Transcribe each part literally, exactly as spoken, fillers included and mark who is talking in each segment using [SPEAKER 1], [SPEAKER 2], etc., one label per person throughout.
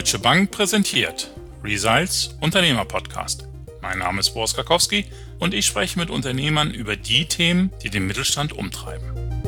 [SPEAKER 1] Deutsche Bank präsentiert Results Unternehmer-Podcast. Mein Name ist Boris Karkowski und ich spreche mit Unternehmern über die Themen, die den Mittelstand umtreiben.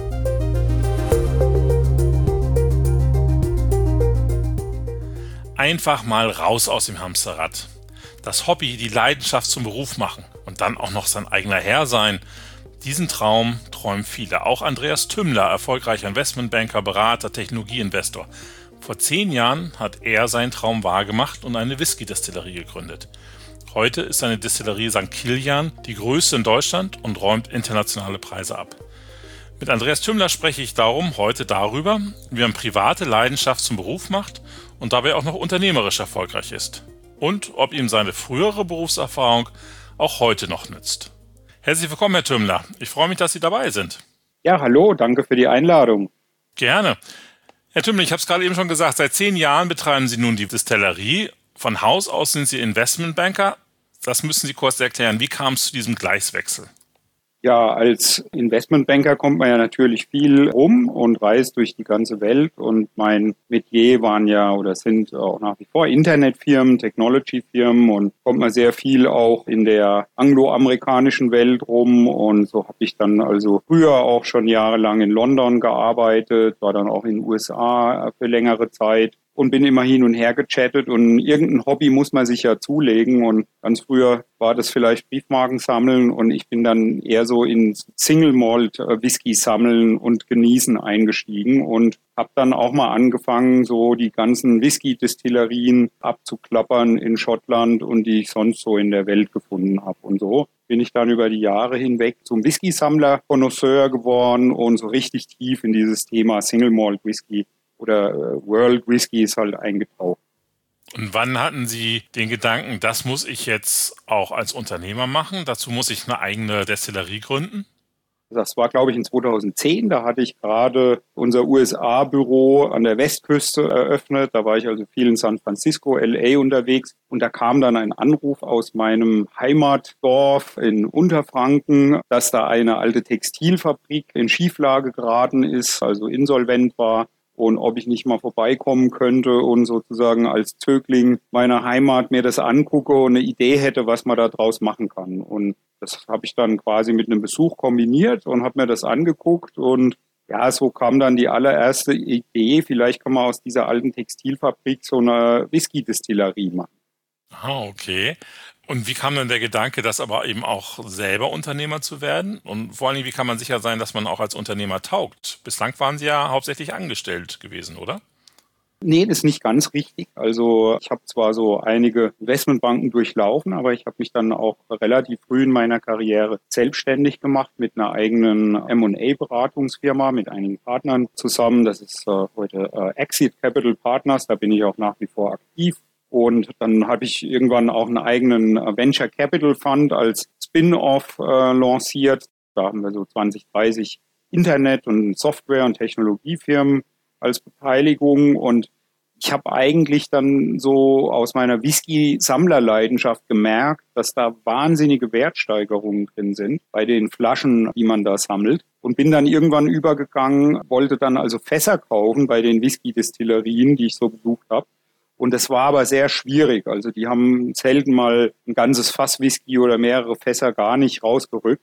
[SPEAKER 1] Einfach mal raus aus dem Hamsterrad. Das Hobby, die Leidenschaft zum Beruf machen und dann auch noch sein eigener Herr sein. Diesen Traum träumen viele. Auch Andreas Tümmler, erfolgreicher Investmentbanker, Berater, Technologieinvestor. Vor zehn Jahren hat er seinen Traum wahrgemacht und eine Whisky-Destillerie gegründet. Heute ist seine Destillerie Sankt Kilian die größte in Deutschland und räumt internationale Preise ab. Mit Andreas Tümmler spreche ich darum heute darüber, wie man private Leidenschaft zum Beruf macht und dabei auch noch unternehmerisch erfolgreich ist. Und ob ihm seine frühere Berufserfahrung auch heute noch nützt. Herzlich willkommen, Herr Tümmler. Ich freue mich, dass Sie dabei sind.
[SPEAKER 2] Ja, hallo, danke für die Einladung.
[SPEAKER 1] Gerne. Herr Tümmler, ich habe es gerade eben schon gesagt, seit zehn Jahren betreiben Sie nun die Destillerie. Von Haus aus sind Sie Investmentbanker. Das müssen Sie kurz erklären. Wie kam es zu diesem Gleichswechsel?
[SPEAKER 2] Ja, als Investmentbanker kommt man ja natürlich viel rum und reist durch die ganze Welt. Und mein Metier waren ja oder sind auch nach wie vor Internetfirmen, Technologyfirmen und kommt man sehr viel auch in der angloamerikanischen Welt rum. Und so habe ich dann also früher auch schon jahrelang in London gearbeitet, war dann auch in den U S A für längere Zeit. Und bin immer hin und her gechattet und irgendein Hobby muss man sich ja zulegen und ganz früher war das vielleicht Briefmarken sammeln und ich bin dann eher so in Single Malt Whisky sammeln und genießen eingestiegen und habe dann auch mal angefangen, so die ganzen Whisky-Destillerien abzuklappern in Schottland und die ich sonst so in der Welt gefunden habe und so bin ich dann über die Jahre hinweg zum Whisky-Sammler, Connoisseur geworden und so richtig tief in dieses Thema Single Malt Whisky oder World Whisky ist halt eingetaucht.
[SPEAKER 1] Und wann hatten Sie den Gedanken, das muss ich jetzt auch als Unternehmer machen? Dazu muss ich eine eigene Destillerie gründen?
[SPEAKER 2] Das war, glaube ich, in zweitausendzehn. Da hatte ich gerade unser U S A-Büro an der Westküste eröffnet. Da war ich also viel in San Francisco, L A unterwegs. Und da kam dann ein Anruf aus meinem Heimatdorf in Unterfranken, dass da eine alte Textilfabrik in Schieflage geraten ist, also insolvent war. Und ob ich nicht mal vorbeikommen könnte und sozusagen als Zögling meiner Heimat mir das angucke und eine Idee hätte, was man da draus machen kann. Und das habe ich dann quasi mit einem Besuch kombiniert und habe mir das angeguckt. Und ja, so kam dann die allererste Idee, vielleicht kann man aus dieser alten Textilfabrik so eine Whisky-Destillerie machen.
[SPEAKER 1] Ah, okay. Und wie kam dann der Gedanke, das aber eben auch selber Unternehmer zu werden? Und vor allen Dingen, wie kann man sicher sein, dass man auch als Unternehmer taugt? Bislang waren Sie ja hauptsächlich angestellt gewesen, oder?
[SPEAKER 2] Nee, das ist nicht ganz richtig. Also ich habe zwar so einige Investmentbanken durchlaufen, aber ich habe mich dann auch relativ früh in meiner Karriere selbstständig gemacht mit einer eigenen M und A-Beratungsfirma, mit einigen Partnern zusammen. Das ist äh, heute äh, Exit Capital Partners, da bin ich auch nach wie vor aktiv. Und dann habe ich irgendwann auch einen eigenen Venture Capital Fund als Spin-off äh, lanciert. Da haben wir so zwanzig, dreißig Internet- und Software- und Technologiefirmen als Beteiligung. Und ich habe eigentlich dann so aus meiner Whisky-Sammlerleidenschaft gemerkt, dass da wahnsinnige Wertsteigerungen drin sind bei den Flaschen, die man da sammelt. Und bin dann irgendwann übergegangen, wollte dann also Fässer kaufen bei den Whisky-Destillerien, die ich so besucht habe. Und das war aber sehr schwierig. Also die haben selten mal ein ganzes Fass Whisky oder mehrere Fässer gar nicht rausgerückt.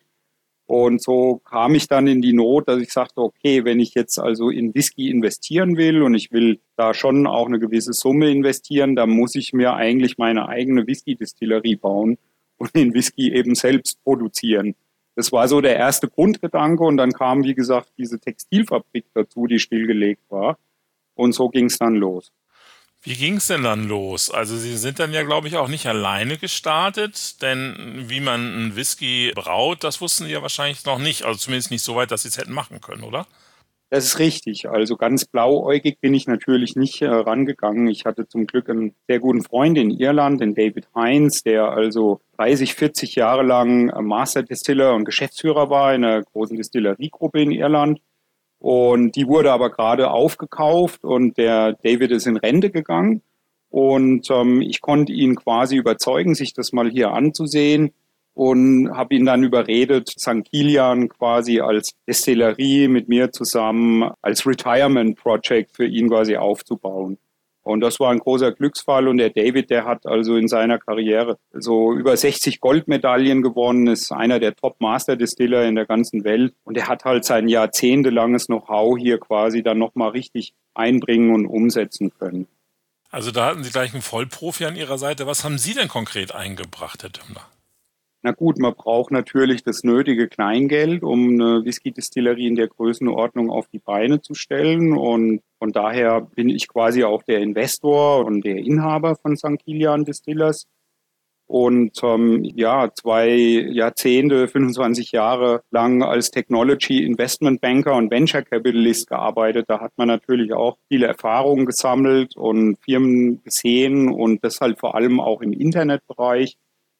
[SPEAKER 2] Und so kam ich dann in die Not, dass ich sagte, okay, wenn ich jetzt also in Whisky investieren will und ich will da schon auch eine gewisse Summe investieren, dann muss ich mir eigentlich meine eigene Whisky-Destillerie bauen und den Whisky eben selbst produzieren. Das war so der erste Grundgedanke und dann kam, wie gesagt, diese Textilfabrik dazu, die stillgelegt war. Und so ging es dann los.
[SPEAKER 1] Wie ging es denn dann los? Also Sie sind dann ja, glaube ich, auch nicht alleine gestartet, denn wie man einen Whisky braut, das wussten Sie ja wahrscheinlich noch nicht, also zumindest nicht so weit, dass Sie es hätten machen können, oder?
[SPEAKER 2] Das ist richtig. Also ganz blauäugig bin ich natürlich nicht äh, rangegangen. Ich hatte zum Glück einen sehr guten Freund in Irland, den David Hines, der also dreißig, vierzig Jahre lang Master Distiller und Geschäftsführer war in einer großen Distilleriegruppe in Irland. Und die wurde aber gerade aufgekauft und der David ist in Rente gegangen. Und ähm, ich konnte ihn quasi überzeugen, sich das mal hier anzusehen und habe ihn dann überredet, Sankt Kilian quasi als Destillerie mit mir zusammen als Retirement Project für ihn quasi aufzubauen. Und das war ein großer Glücksfall. Und der David, der hat also in seiner Karriere so über sechzig Goldmedaillen gewonnen, ist einer der Top-Master-Distiller in der ganzen Welt. Und er hat halt sein jahrzehntelanges Know-how hier quasi dann nochmal richtig einbringen und umsetzen können.
[SPEAKER 1] Also da hatten Sie gleich einen Vollprofi an Ihrer Seite. Was haben Sie denn konkret eingebracht, Herr Tümmler?
[SPEAKER 2] Na gut, man braucht natürlich das nötige Kleingeld, um eine Whisky-Distillerie in der Größenordnung auf die Beine zu stellen. Und von daher bin ich quasi auch der Investor und der Inhaber von Sankt Kilian Distillers. Und ähm, ja, zwei Jahrzehnte, fünfundzwanzig Jahre lang als Technology Investment Banker und Venture Capitalist gearbeitet. Da hat man natürlich auch viele Erfahrungen gesammelt und Firmen gesehen und das halt vor allem auch im Internetbereich.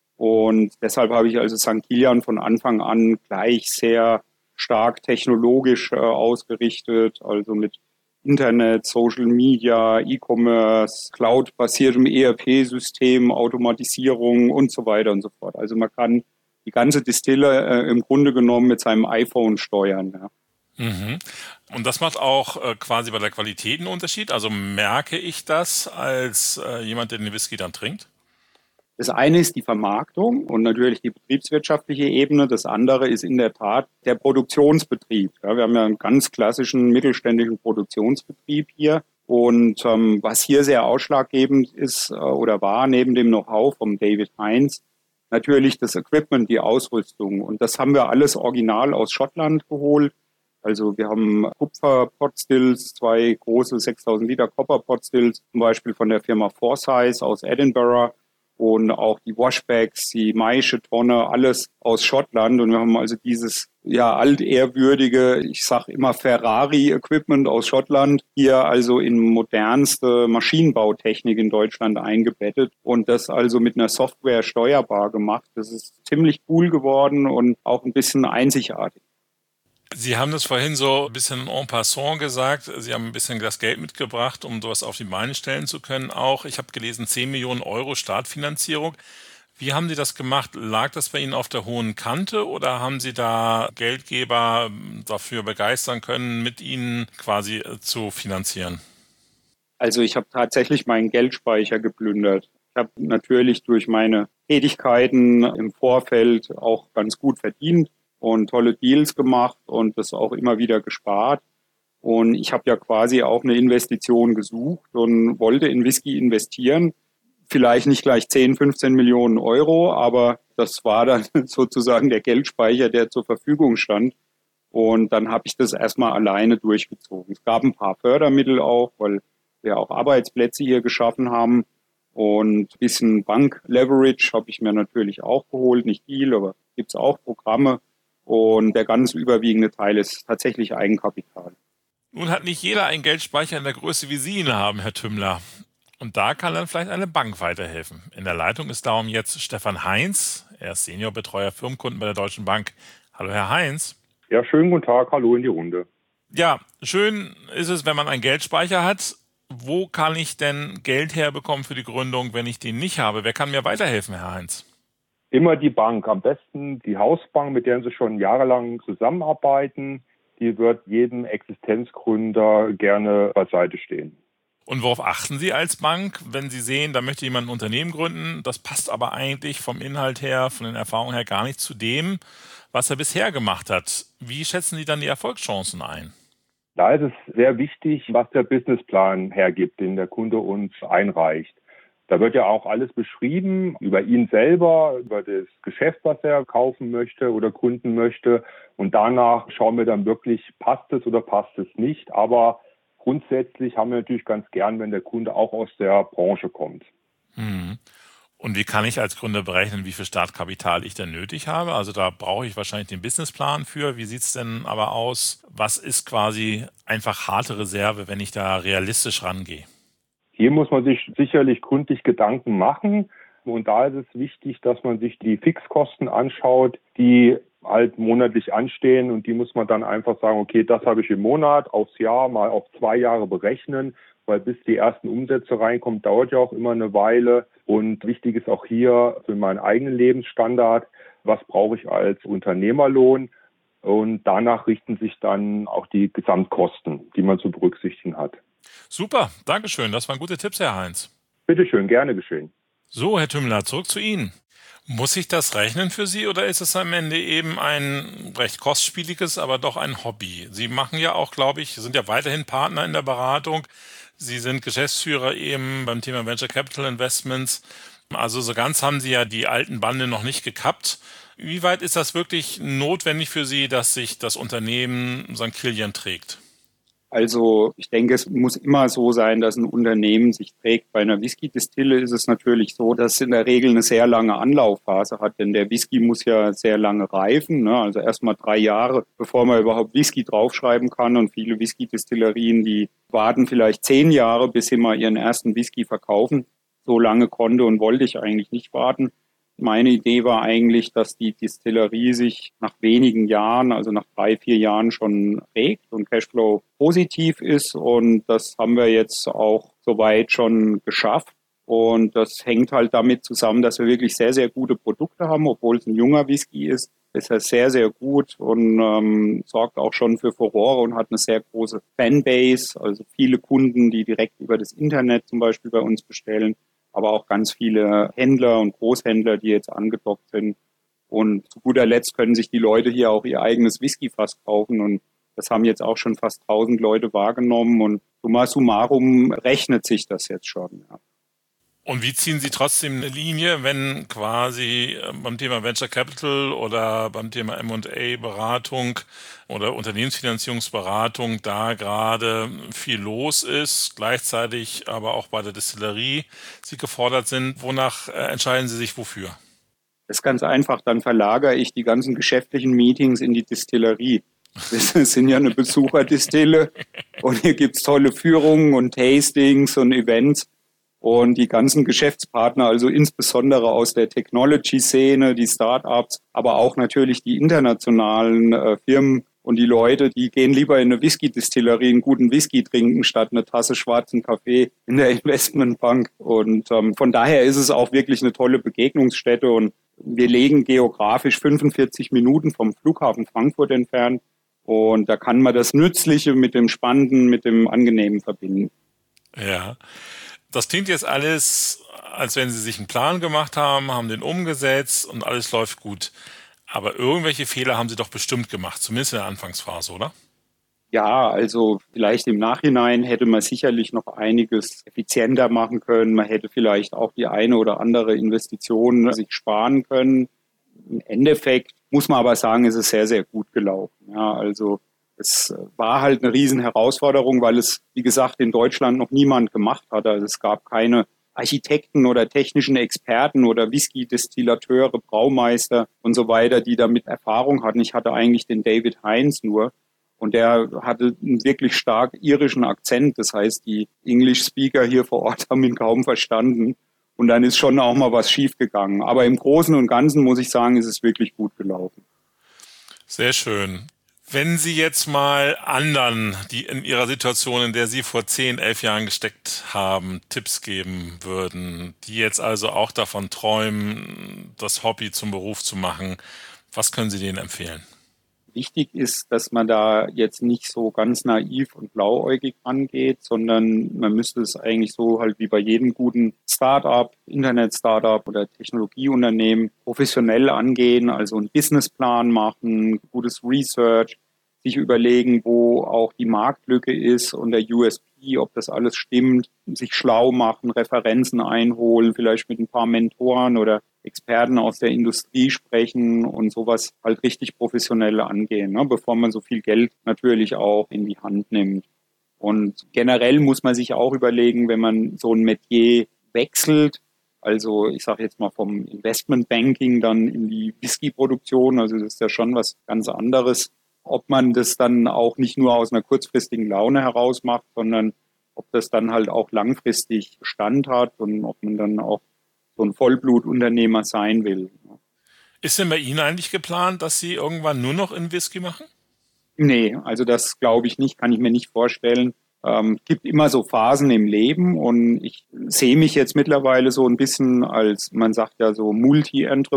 [SPEAKER 2] Und deshalb habe ich also Sankt Kilian von Anfang an gleich sehr stark technologisch äh, ausgerichtet, also mit Internet, Social Media, E-Commerce, Cloud-basiertem E R P-System, Automatisierung und so weiter und so fort. Also man kann die ganze Distille äh, im Grunde genommen mit seinem iPhone steuern. Ja.
[SPEAKER 1] Mhm. Und das macht auch äh, quasi bei der Qualität einen Unterschied? Also merke ich das als äh, jemand, der den Whisky dann trinkt?
[SPEAKER 2] Das eine ist die Vermarktung und natürlich die betriebswirtschaftliche Ebene. Das andere ist in der Tat der Produktionsbetrieb. Ja, wir haben ja einen ganz klassischen mittelständischen Produktionsbetrieb hier. Und ähm, was hier sehr ausschlaggebend ist äh, oder war, neben dem Know-how vom David Heinz, natürlich das Equipment, die Ausrüstung. Und das haben wir alles original aus Schottland geholt. Also wir haben Kupfer-Potstills, zwei große sechstausend Liter Copper-Potstills, zum Beispiel von der Firma Forsyth aus Edinburgh. Und auch die Washbacks, die Maische Tonne, alles aus Schottland. Und wir haben also dieses ja altehrwürdige, ich sag immer Ferrari-Equipment aus Schottland hier also in modernste Maschinenbautechnik in Deutschland eingebettet und das also mit einer Software steuerbar gemacht. Das ist ziemlich cool geworden und auch ein bisschen einzigartig.
[SPEAKER 1] Sie haben das vorhin so ein bisschen en passant gesagt. Sie haben ein bisschen das Geld mitgebracht, um sowas auf die Beine stellen zu können auch. Ich habe gelesen, zehn Millionen Euro Startfinanzierung. Wie haben Sie das gemacht? Lag das bei Ihnen auf der hohen Kante oder haben Sie da Geldgeber dafür begeistern können, mit Ihnen quasi zu finanzieren?
[SPEAKER 2] Also ich habe tatsächlich meinen Geldspeicher geplündert. Ich habe natürlich durch meine Tätigkeiten im Vorfeld auch ganz gut verdient und tolle Deals gemacht und das auch immer wieder gespart. Und ich habe ja quasi auch eine Investition gesucht und wollte in Whisky investieren. Vielleicht nicht gleich zehn, fünfzehn Millionen Euro, aber das war dann sozusagen der Geldspeicher, der zur Verfügung stand. Und dann habe ich das erstmal alleine durchgezogen. Es gab ein paar Fördermittel auch, weil wir auch Arbeitsplätze hier geschaffen haben. Und ein bisschen Bank-Leverage habe ich mir natürlich auch geholt. Nicht viel, aber gibt es auch Programme. Und der ganz überwiegende Teil ist tatsächlich Eigenkapital.
[SPEAKER 1] Nun hat nicht jeder einen Geldspeicher in der Größe, wie Sie ihn haben, Herr Tümmler. Und da kann dann vielleicht eine Bank weiterhelfen. In der Leitung ist darum jetzt Stefan Heinz. Er ist Seniorbetreuer Firmenkunden bei der Deutschen Bank. Hallo, Herr Heinz.
[SPEAKER 3] Ja, schönen guten Tag. Hallo in die Runde.
[SPEAKER 1] Ja, schön ist es, wenn man einen Geldspeicher hat. Wo kann ich denn Geld herbekommen für die Gründung, wenn ich den nicht habe? Wer kann mir weiterhelfen, Herr Heinz?
[SPEAKER 3] Immer die Bank, am besten die Hausbank, mit der Sie schon jahrelang zusammenarbeiten. Die wird jedem Existenzgründer gerne beiseite stehen.
[SPEAKER 1] Und worauf achten Sie als Bank, wenn Sie sehen, da möchte jemand ein Unternehmen gründen, das passt aber eigentlich vom Inhalt her, von den Erfahrungen her gar nicht zu dem, was er bisher gemacht hat? Wie schätzen Sie dann die Erfolgschancen ein?
[SPEAKER 3] Da ist es sehr wichtig, was der Businessplan hergibt, den der Kunde uns einreicht. Da wird ja auch alles beschrieben über ihn selber, über das Geschäft, was er kaufen möchte oder gründen möchte. Und danach schauen wir dann wirklich, passt es oder passt es nicht. Aber grundsätzlich haben wir natürlich ganz gern, wenn der Kunde auch aus der Branche kommt.
[SPEAKER 1] Hm. Und wie kann ich als Gründer berechnen, wie viel Startkapital ich denn nötig habe? Also da brauche ich wahrscheinlich den Businessplan für. Wie sieht es denn aber aus? Was ist quasi einfach harte Reserve, wenn ich da realistisch rangehe?
[SPEAKER 3] Hier muss man sich sicherlich gründlich Gedanken machen. Und da ist es wichtig, dass man sich die Fixkosten anschaut, die halt monatlich anstehen. Und die muss man dann einfach sagen, okay, das habe ich im Monat, aufs Jahr, mal auf zwei Jahre berechnen. Weil bis die ersten Umsätze reinkommen, dauert ja auch immer eine Weile. Und wichtig ist auch hier für meinen eigenen Lebensstandard, was brauche ich als Unternehmerlohn? Und danach richten sich dann auch die Gesamtkosten, die man zu berücksichtigen hat.
[SPEAKER 1] Super, Dankeschön. Das waren gute Tipps, Herr Heinz.
[SPEAKER 3] Bitteschön, gerne geschehen.
[SPEAKER 1] So, Herr Tümmler, zurück zu Ihnen. Muss sich das rechnen für Sie oder ist es am Ende eben ein recht kostspieliges, aber doch ein Hobby? Sie machen ja auch, glaube ich, sind ja weiterhin Partner in der Beratung. Sie sind Geschäftsführer eben beim Thema Venture Capital Investments. Also so ganz haben Sie ja die alten Bande noch nicht gekappt. Wie weit ist das wirklich notwendig für Sie, dass sich das Unternehmen Sankt Kilian trägt?
[SPEAKER 2] Also ich denke, es muss immer so sein, dass ein Unternehmen sich trägt. Bei einer Whisky-Distille ist es natürlich so, dass es in der Regel eine sehr lange Anlaufphase hat, denn der Whisky muss ja sehr lange reifen, ne? Also erstmal drei Jahre, bevor man überhaupt Whisky draufschreiben kann. Und viele Whisky-Distillerien, die warten vielleicht zehn Jahre, bis sie mal ihren ersten Whisky verkaufen. So lange konnte und wollte ich eigentlich nicht warten. Meine Idee war eigentlich, dass die Distillerie sich nach wenigen Jahren, also nach drei, vier Jahren schon regt und Cashflow positiv ist. Und das haben wir jetzt auch soweit schon geschafft. Und das hängt halt damit zusammen, dass wir wirklich sehr, sehr gute Produkte haben, obwohl es ein junger Whisky ist. Ist er sehr, sehr gut und ähm, sorgt auch schon für Furore und hat eine sehr große Fanbase. Also viele Kunden, die direkt über das Internet zum Beispiel bei uns bestellen, aber auch ganz viele Händler und Großhändler, die jetzt angedockt sind. Und zu guter Letzt können sich die Leute hier auch ihr eigenes Whiskyfass kaufen. Und das haben jetzt auch schon fast tausend Leute wahrgenommen. Und summa summarum rechnet sich das jetzt schon. Ja.
[SPEAKER 1] Und wie ziehen Sie trotzdem eine Linie, wenn quasi beim Thema Venture Capital oder beim Thema M und A-Beratung oder Unternehmensfinanzierungsberatung da gerade viel los ist, gleichzeitig aber auch bei der Distillerie Sie gefordert sind? Wonach entscheiden Sie sich wofür?
[SPEAKER 2] Das ist ganz einfach. Dann verlagere ich die ganzen geschäftlichen Meetings in die Distillerie. Das sind ja eine Besucherdistille und hier gibt es tolle Führungen und Tastings und Events. Und die ganzen Geschäftspartner, also insbesondere aus der Technology-Szene, die Start-ups, aber auch natürlich die internationalen äh, Firmen und die Leute, die gehen lieber in eine Whisky-Distillerie einen guten Whisky trinken, statt eine Tasse schwarzen Kaffee in der Investmentbank. Und ähm, von daher ist es auch wirklich eine tolle Begegnungsstätte. Und wir legen geografisch fünfundvierzig Minuten vom Flughafen Frankfurt entfernt. Und da kann man das Nützliche mit dem Spannenden, mit dem Angenehmen verbinden.
[SPEAKER 1] Ja. Das klingt jetzt alles, als wenn Sie sich einen Plan gemacht haben, haben den umgesetzt und alles läuft gut. Aber irgendwelche Fehler haben Sie doch bestimmt gemacht, zumindest in der Anfangsphase, oder?
[SPEAKER 2] Ja, also vielleicht im Nachhinein hätte man sicherlich noch einiges effizienter machen können. Man hätte vielleicht auch die eine oder andere Investition sich sparen können. Im Endeffekt muss man aber sagen, ist es sehr, sehr gut gelaufen. Ja, also es war halt eine riesen Herausforderung, weil es, wie gesagt, in Deutschland noch niemand gemacht hat. Also es gab keine Architekten oder technischen Experten oder Whisky-Destillateure, Braumeister und so weiter, die damit Erfahrung hatten. Ich hatte eigentlich den David Heinz nur und der hatte einen wirklich stark irischen Akzent. Das heißt, die English-Speaker hier vor Ort haben ihn kaum verstanden. Und dann ist schon auch mal was schiefgegangen. Aber im Großen und Ganzen muss ich sagen, ist es wirklich gut gelaufen.
[SPEAKER 1] Sehr schön. Wenn Sie jetzt mal anderen, die in Ihrer Situation, in der Sie vor zehn, elf Jahren gesteckt haben, Tipps geben würden, die jetzt also auch davon träumen, das Hobby zum Beruf zu machen, was können Sie denen empfehlen?
[SPEAKER 2] Wichtig ist, dass man da jetzt nicht so ganz naiv und blauäugig angeht, sondern man müsste es eigentlich so halt wie bei jedem guten Start-up, Internet-Startup oder Technologieunternehmen professionell angehen, also einen Businessplan machen, gutes Research, sich überlegen, wo auch die Marktlücke ist und der U S P, ob das alles stimmt, sich schlau machen, Referenzen einholen, vielleicht mit ein paar Mentoren oder Experten aus der Industrie sprechen und sowas halt richtig professionell angehen, ne, bevor man so viel Geld natürlich auch in die Hand nimmt. Und generell muss man sich auch überlegen, wenn man so ein Metier wechselt, also ich sage jetzt mal vom Investmentbanking dann in die Whisky-Produktion, also das ist ja schon was ganz anderes, ob man das dann auch nicht nur aus einer kurzfristigen Laune heraus macht, sondern ob das dann halt auch langfristig Bestand hat und ob man dann auch so ein Vollblutunternehmer sein will.
[SPEAKER 1] Ist denn bei Ihnen eigentlich geplant, dass Sie irgendwann nur noch in Whisky machen?
[SPEAKER 2] Nee, also das glaube ich nicht, kann ich mir nicht vorstellen. Ähm, es gibt immer so Phasen im Leben und ich sehe mich jetzt mittlerweile so ein bisschen als, man sagt ja so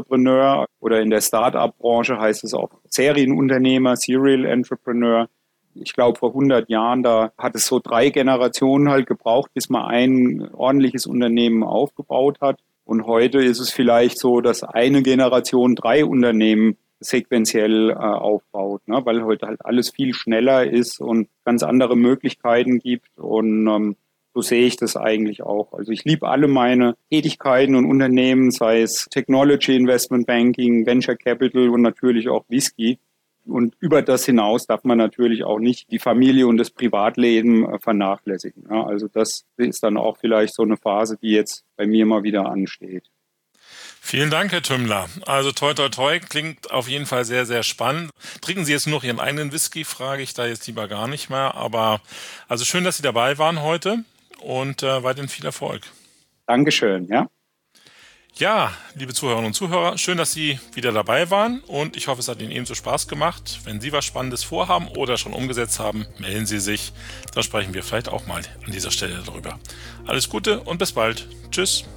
[SPEAKER 2] Multi-Entrepreneur oder in der Start-up-Branche heißt es auch Serienunternehmer, Serial Entrepreneur. Ich glaube, vor hundert Jahren, da hat es so drei Generationen halt gebraucht, bis man ein ordentliches Unternehmen aufgebaut hat. Und heute ist es vielleicht so, dass eine Generation drei Unternehmen sequenziell äh, aufbaut, ne? Weil heute halt alles viel schneller ist und ganz andere Möglichkeiten gibt. Und ähm, so sehe ich das eigentlich auch. Also ich liebe alle meine Tätigkeiten und Unternehmen, sei es Technology, Investment Banking, Venture Capital und natürlich auch Whisky. Und über das hinaus darf man natürlich auch nicht die Familie und das Privatleben vernachlässigen. Ja, also das ist dann auch vielleicht so eine Phase, die jetzt bei mir mal wieder ansteht.
[SPEAKER 1] Vielen Dank, Herr Tümmler. Also toi toi toi klingt auf jeden Fall sehr, sehr spannend. Trinken Sie jetzt nur noch Ihren eigenen Whisky, frage ich da jetzt lieber gar nicht mehr. Aber also schön, dass Sie dabei waren heute und äh, weiterhin viel Erfolg.
[SPEAKER 2] Dankeschön, ja.
[SPEAKER 1] Ja, liebe Zuhörerinnen und Zuhörer, schön, dass Sie wieder dabei waren und ich hoffe, es hat Ihnen ebenso Spaß gemacht. Wenn Sie was Spannendes vorhaben oder schon umgesetzt haben, melden Sie sich. Dann sprechen wir vielleicht auch mal an dieser Stelle darüber. Alles Gute und bis bald. Tschüss.